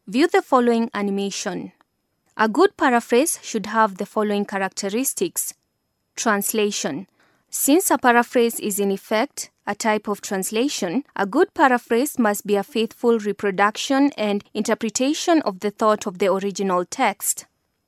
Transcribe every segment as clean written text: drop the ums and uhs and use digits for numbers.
View the following animation. A good paraphrase should have the following characteristics. Translation. Since a paraphrase is in effect a type of translation, a good paraphrase must be a faithful reproduction and interpretation of the thought of the original text.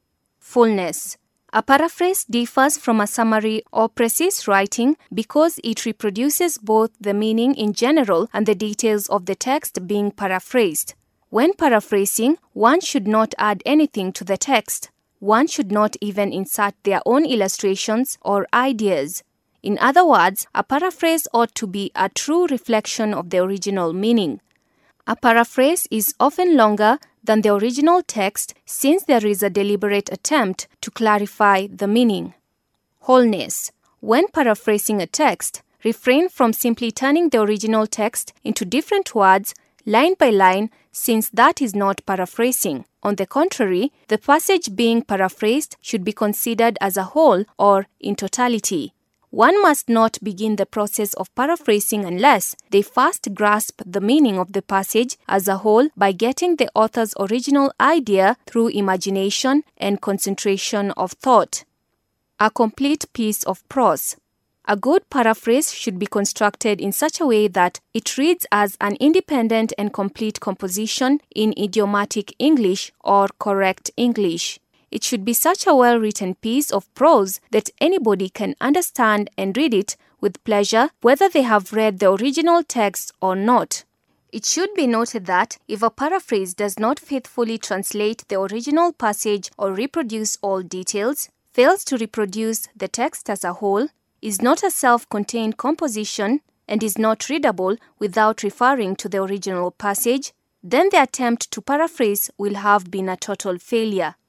Fullness. A paraphrase differs from a summary or precise writing because it reproduces both the meaning in general and the details of the text being paraphrased. When paraphrasing, one should not add anything to the text. One should not even insert their own illustrations or ideas. In other words, a paraphrase ought to be a true reflection of the original meaning. A paraphrase is often longer than the original text since there is a deliberate attempt to clarify the meaning. Wholeness. When paraphrasing a text, refrain from simply turning the original text into different words, line by line, since that is not paraphrasing. On the contrary, the passage being paraphrased should be considered as a whole or in totality. One must not begin the process of paraphrasing unless they first grasp the meaning of the passage as a whole by getting the author's original idea through imagination and concentration of thought. A complete piece of prose. A good paraphrase should be constructed in such a way that it reads as an independent and complete composition in idiomatic English or correct English. It should be such a well-written piece of prose that anybody can understand and read it with pleasure whether they have read the original text or not. It should be noted that if a paraphrase does not faithfully translate the original passage or reproduce all details, fails to reproduce the text as a whole, is not a self-contained composition, and is not readable without referring to the original passage, then the attempt to paraphrase will have been a total failure.